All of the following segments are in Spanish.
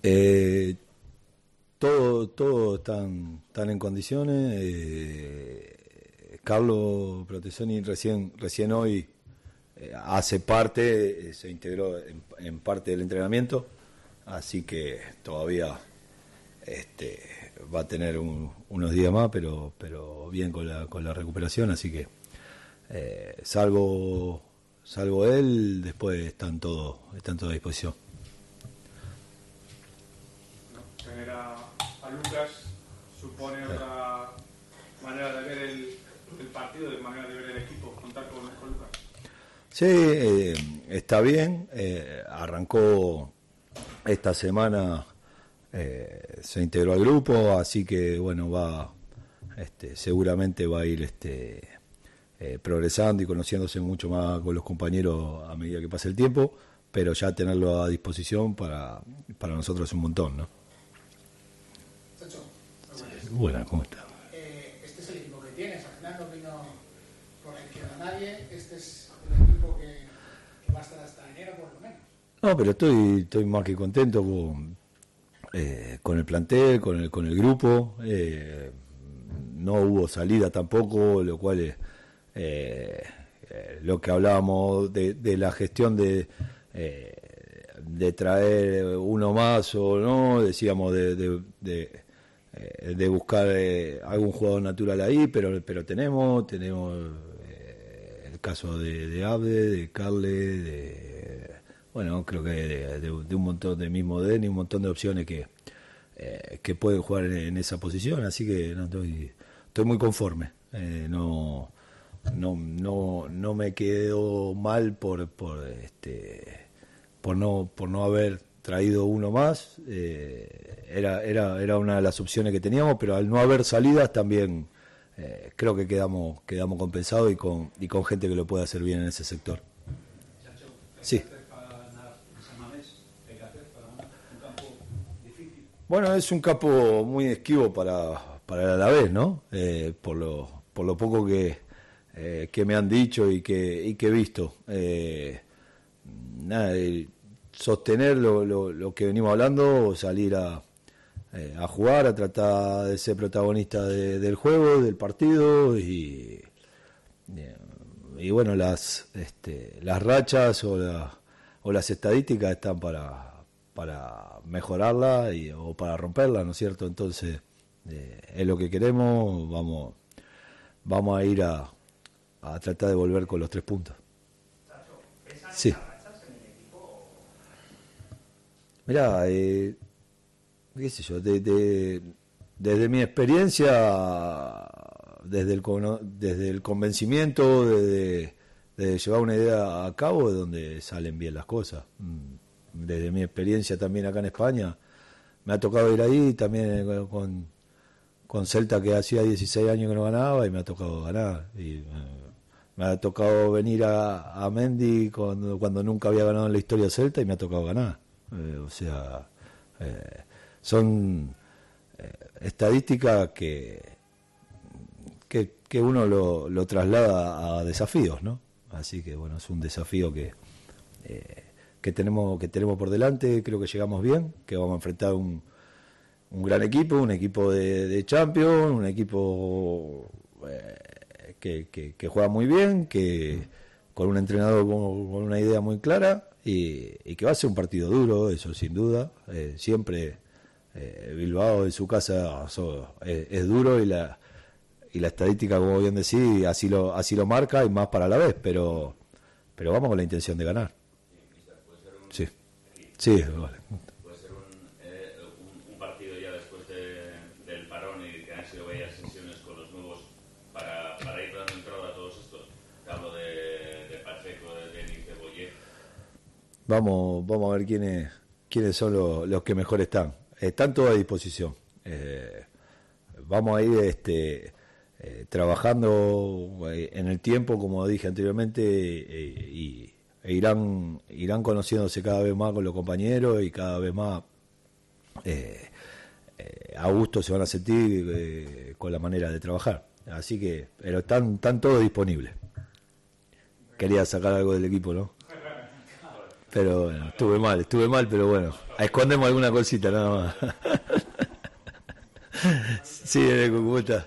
Eh, todo están en condiciones. Carlos Protesoni recién hoy hace parte, se integró en parte del entrenamiento, así que todavía va a tener unos días más, pero bien con la recuperación, así que salvo él, después están todos a disposición. Tener a Lucas supone otra manera de ver el partido, de manera de ver el equipo, contar con Lucas. Sí, está bien, arrancó esta semana, se integró al grupo, así que bueno, seguramente va a ir progresando y conociéndose mucho más con los compañeros a medida que pase el tiempo, pero ya tenerlo a disposición para nosotros es un montón, ¿no? Chacho, Buena, ¿cómo está? Este es el equipo que tienes, al final no vino por la izquierda nadie, este es el equipo que va a estar hasta enero por lo menos. No, pero estoy más que contento con el plantel, con el grupo. No hubo salida tampoco, lo cual es lo que hablábamos de la gestión de traer uno más o no, decíamos de buscar algún jugador natural ahí, pero tenemos el caso de Abde, de Carle, bueno, creo que de un montón de mismo Deni, un montón de opciones que pueden jugar en esa posición, así que no, estoy muy conforme. No me quedo mal por no haber traído uno más. Era una de las opciones que teníamos, pero al no haber salidas también creo que quedamos compensados y con gente que lo puede hacer bien en ese sector. Sí. Bueno, es un campo muy esquivo para el Alavés, ¿no? Por lo poco que me han dicho y que he visto. Sostener lo que venimos hablando, salir a jugar, a tratar de ser protagonista del juego, del partido y bueno, las rachas o las estadísticas están para mejorarla o para romperla, ¿no es cierto? Entonces es lo que queremos, vamos a ir a tratar de volver con los 3 puntos. Sí. Mirá, qué sé yo, desde mi experiencia, desde el convencimiento de llevar una idea a cabo, es donde salen bien las cosas. Desde mi experiencia también acá en España, me ha tocado ir ahí también con Celta, que hacía 16 años que no ganaba, y me ha tocado ganar. Y me ha tocado venir a Mendy cuando nunca había ganado en la historia de Celta, y me ha tocado ganar. Son estadísticas que uno lo traslada a desafíos, ¿no? Así que bueno, es un desafío que tenemos por delante. Creo que llegamos bien, que vamos a enfrentar un gran equipo, un equipo de Champions, un equipo que juega muy bien, que con un entrenador con una idea muy clara, y que va a ser un partido duro, eso sin duda. Siempre Bilbao en su casa es duro, y la estadística, como bien decís, así lo marca, y más para la vez, pero vamos con la intención de ganar. Sí, vale. Puede ser un partido ya después del parón, y que han sido varias sesiones con los nuevos para ir dando entrada a todos estos. Te hablo de Pacheco, de Denis, de Boyer. Vamos a ver quiénes son los que mejor están. Están todos a disposición. Vamos a ir trabajando en el tiempo, como dije anteriormente, e irán conociéndose cada vez más con los compañeros, y cada vez más a gusto se van a sentir con la manera de trabajar. Así que, pero están todos disponibles. Quería sacar algo del equipo, ¿no? Pero bueno, estuve mal, pero bueno, escondemos alguna cosita nada más. Sí, ¿cómo está?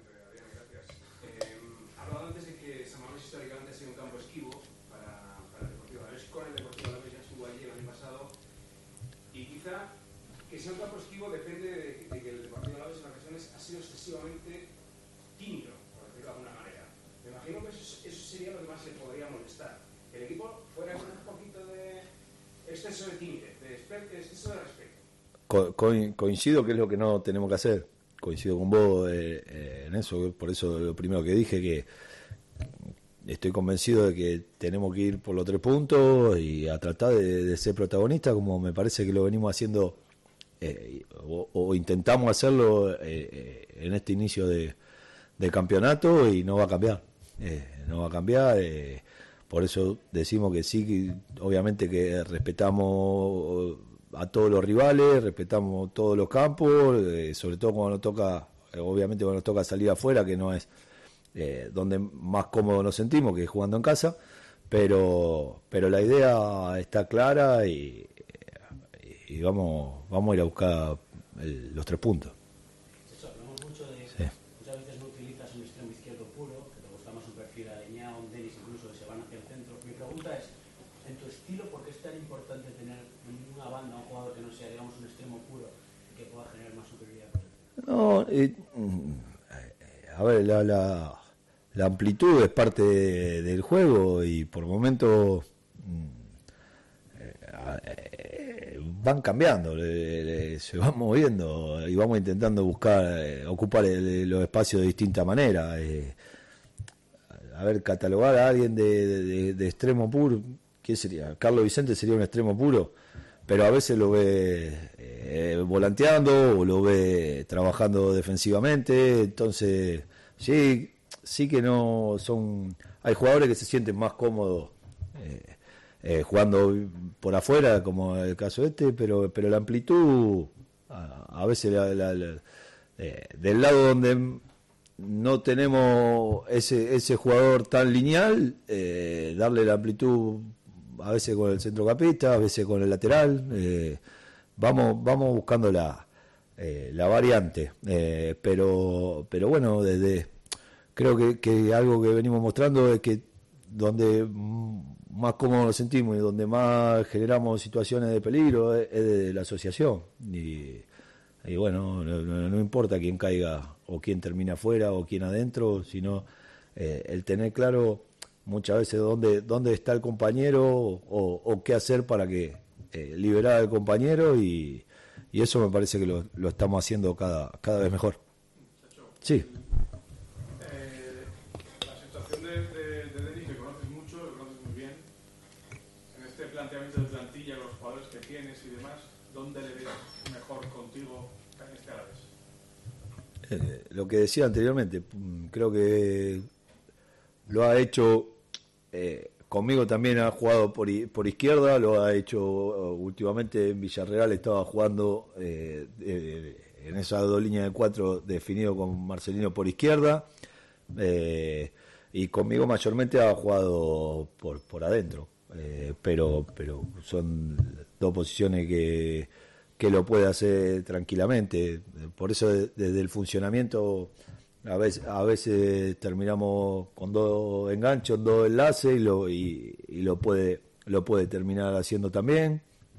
Hablaba antes de que San Mamés históricamente ha sido un campo esquivo para el Deportivo Alavés. Con el Deportivo Alavés ya estuvo allí el año pasado. Y quizá que sea un campo esquivo depende de que el Deportivo Alavés en ocasiones ha sido excesivamente tímido, por decirlo de alguna manera. Me imagino que eso sería lo que más le podría molestar. Que el equipo fuera con un poquito de exceso de timidez, de exceso de respeto. Coincido que es lo que no tenemos que hacer. Coincido con vos en eso, por eso lo primero que dije, que estoy convencido de que tenemos que ir por los 3 puntos y a tratar de ser protagonistas, como me parece que lo venimos haciendo o intentamos hacerlo en este inicio de campeonato, y no va a cambiar. Por eso decimos que sí, obviamente que respetamos a todos los rivales, respetamos todos los campos, sobre todo cuando nos toca, obviamente cuando nos toca salir afuera, que no es donde más cómodo nos sentimos, que es jugando en casa, pero la idea está clara y vamos a ir a buscar los 3 puntos. Hablamos mucho de Sí. muchas veces no utilizas un extremo izquierdo puro, que te gusta más un perfil alineado, un Denis incluso que se van hacia el centro. Mi pregunta es, en tu estilo, ¿por qué es tan importante tener en una banda un jugador que no sea, digamos, un extremo puro y que pueda generar más superioridad? No, a ver, la amplitud es parte del juego, y por momentos van cambiando, se van moviendo y vamos intentando ocupar los espacios de distinta manera. A ver, catalogar a alguien de extremo puro, ¿qué sería? Carlos Vicente sería un extremo puro, pero a veces lo ve volanteando o lo ve trabajando defensivamente. Entonces sí que no son, hay jugadores que se sienten más cómodos jugando por afuera, como el caso pero la amplitud a veces del lado donde no tenemos ese jugador tan lineal, darle la amplitud a veces con el centrocampista, a veces con el lateral, vamos buscando la variante, pero bueno, creo que algo que venimos mostrando es que donde más cómodos nos sentimos y donde más generamos situaciones de peligro es de la asociación, y bueno, no importa quién caiga o quién termina afuera o quién adentro, sino el tener claro muchas veces dónde está el compañero o qué hacer para que liberar al compañero, y eso me parece que lo estamos haciendo cada vez mejor. Sí. La situación de Denis, que conoces mucho, lo conoces muy bien. En este planteamiento de plantilla, los jugadores que tienes y demás, ¿dónde le ves mejor contigo en este Alavés? Lo que decía anteriormente, creo que lo ha hecho conmigo, también ha jugado por izquierda, lo ha hecho últimamente en Villarreal, estaba jugando en esa 2 líneas de 4 definido con Marcelino por izquierda, y conmigo mayormente ha jugado por adentro, pero son 2 posiciones que lo puede hacer tranquilamente. Por eso desde el funcionamiento a veces terminamos con 2 enganchos, 2 enlaces, y lo puede terminar haciendo también.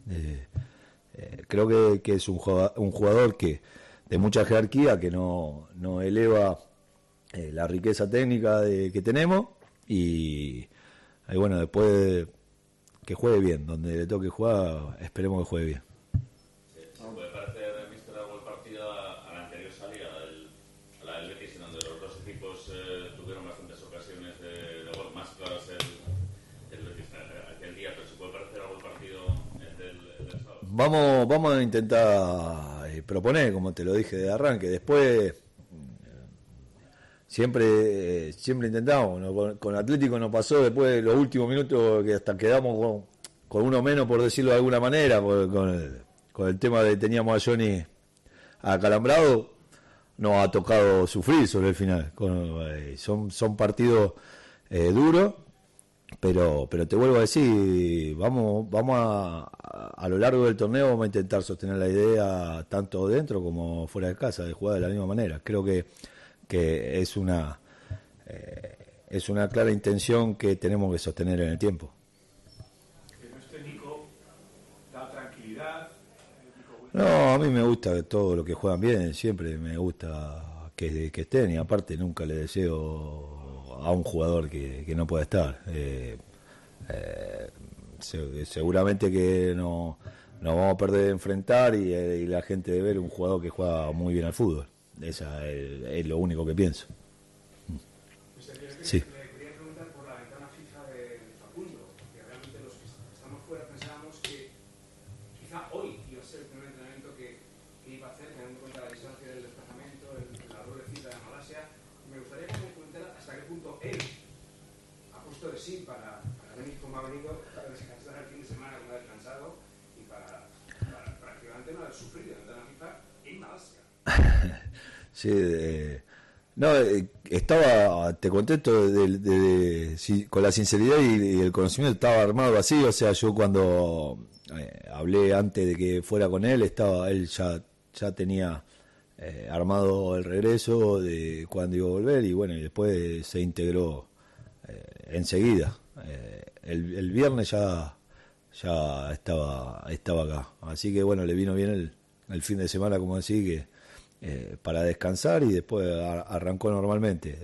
Creo que es un jugador que de mucha jerarquía, que no eleva la riqueza técnica que tenemos, y bueno, después que juegue bien, donde le toque jugar, esperemos que juegue bien. ¿Se puede parecer, mister, algo el partido a la anterior salida, a la del Betis, en donde los 2 equipos tuvieron bastantes ocasiones de gol, más claras el Betis aquel día, pero se puede parecer algo el partido del sábado? Vamos a intentar proponer, como te lo dije de arranque. Después siempre intentamos, ¿no? Con Atlético nos pasó después los últimos minutos que hasta quedamos con uno menos, por decirlo de alguna manera, con el tema de teníamos a Johnny acalambrado, nos ha tocado sufrir sobre el final. Son partidos duros, pero te vuelvo a decir, vamos a lo largo del torneo vamos a intentar sostener la idea tanto dentro como fuera de casa, de jugar de la misma manera. Creo que es una clara intención que tenemos que sostener en el tiempo. Que no esté Nico da tranquilidad. No, a mí me gusta todo lo que juegan bien, siempre me gusta que estén, y aparte nunca le deseo a un jugador que no pueda estar. Seguramente que nos vamos a perder de enfrentar y la gente de ver un jugador que juega muy bien al fútbol. Esa es lo único que pienso. Sí. Le quería preguntar por la ventana FIFA de Facundo, porque realmente los que estamos fuera pensábamos que quizá hoy iba a ser el primer entrenamiento que iba a hacer, teniendo en cuenta la distancia del desplazamiento, la doble cita de Malasia. Me gustaría que me comentara hasta qué punto él ha puesto de sí para venir como ha venido, para descansar el fin de semana como ha descansado y para prácticamente no haber sufrido en ventana FIFA en Malasia. Sí, no, estaba, te contesto con la sinceridad y el conocimiento, estaba armado así. O sea, yo cuando hablé antes de que fuera con él, él ya tenía armado el regreso de cuando iba a volver, y bueno, y después se integró enseguida. El viernes ya estaba acá, así que bueno, le vino bien el fin de semana, como decís, que para descansar, y después arrancó normalmente.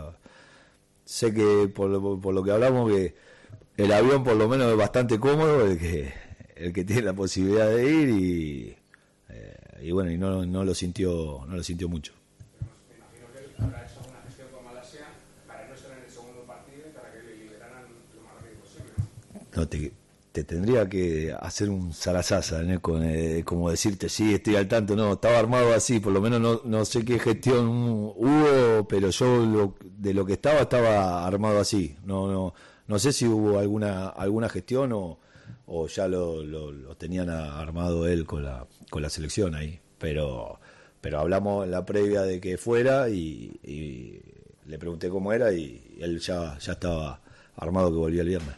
Sé que por lo que hablamos, que el avión por lo menos es bastante cómodo, el que tiene la posibilidad de ir, y bueno, y no lo sintió mucho. Me imagino que él habrá hecho alguna gestión con Malasia para no estar en el segundo partido y para que le liberaran lo más rápido posible, ¿no? No, te tendría que hacer un zarazaza, ¿no? Como decirte, sí, estoy al tanto. No, estaba armado así, por lo menos no sé qué gestión hubo, pero yo de lo que estaba armado así. No sé si hubo alguna gestión o ya lo tenían armado él con la selección ahí, pero hablamos en la previa de que fuera, y le pregunté cómo era, y él ya estaba armado que volvía el viernes.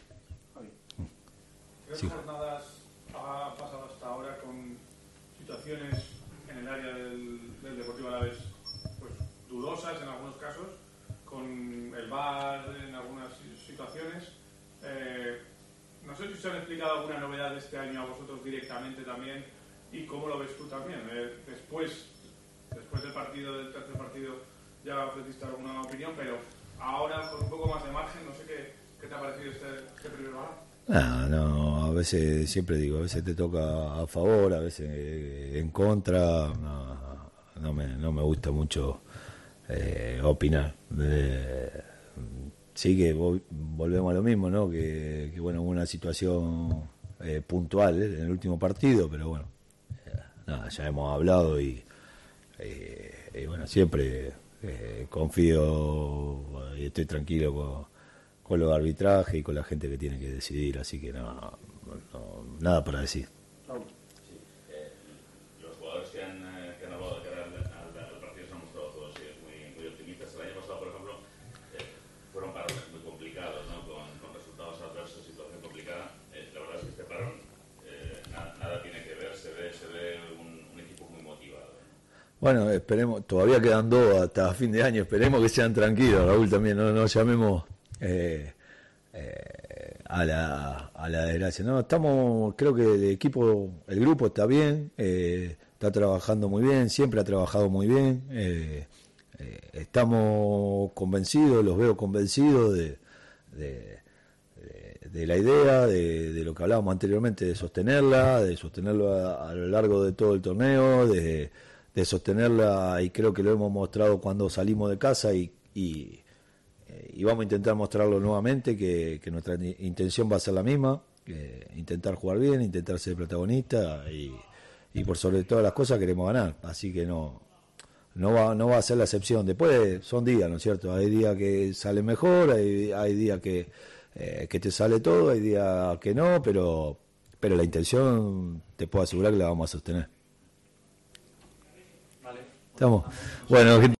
¿Qué Sí. jornadas ha pasado hasta ahora con situaciones en el área del Deportivo Alavés pues dudosas en algunos casos, con el VAR en algunas situaciones? No sé si se han explicado alguna novedad de este año a vosotros directamente también, y cómo lo ves tú también. Después del tercer partido, ya ofreciste alguna opinión, pero ahora con un poco más de margen, no sé qué te ha parecido este primer VAR. No, a veces, siempre digo, a veces te toca a favor, a veces en contra. No me gusta mucho opinar. Sí, que volvemos a lo mismo, ¿no? Que bueno, hubo una situación puntual en el último partido, pero bueno, ya hemos hablado, y bueno, siempre confío y estoy tranquilo con los arbitrajes y con la gente que tiene que decidir, así que nada para decir. Los jugadores que han hablado de cara al partido se han mostrado todos ellos muy optimistas. El año pasado, por ejemplo, fueron parones muy complicados, ¿no? Con resultados adversos, situación complicada. La verdad es que este parón nada tiene que ver, se ve un equipo muy motivado. Bueno, esperemos, todavía quedan 2 hasta fin de año, esperemos que sean tranquilos, Raúl, también, no llamemos a la desgracia. No, creo que el grupo está bien, está trabajando muy bien, siempre ha trabajado muy bien, estamos convencidos, los veo convencidos de la idea, de lo que hablábamos anteriormente, de sostenerlo a lo largo de todo el torneo, de sostenerla, y creo que lo hemos mostrado cuando salimos de casa, y vamos a intentar mostrarlo nuevamente, que nuestra intención va a ser la misma, intentar jugar bien, intentar ser protagonista, y por sobre todas las cosas queremos ganar, así que no va a ser la excepción. Después son días, ¿no es cierto? Hay días que sale mejor, hay días que te sale todo, hay días que no, pero la intención te puedo asegurar que la vamos a sostener. Vale. ¿Estamos? Bueno,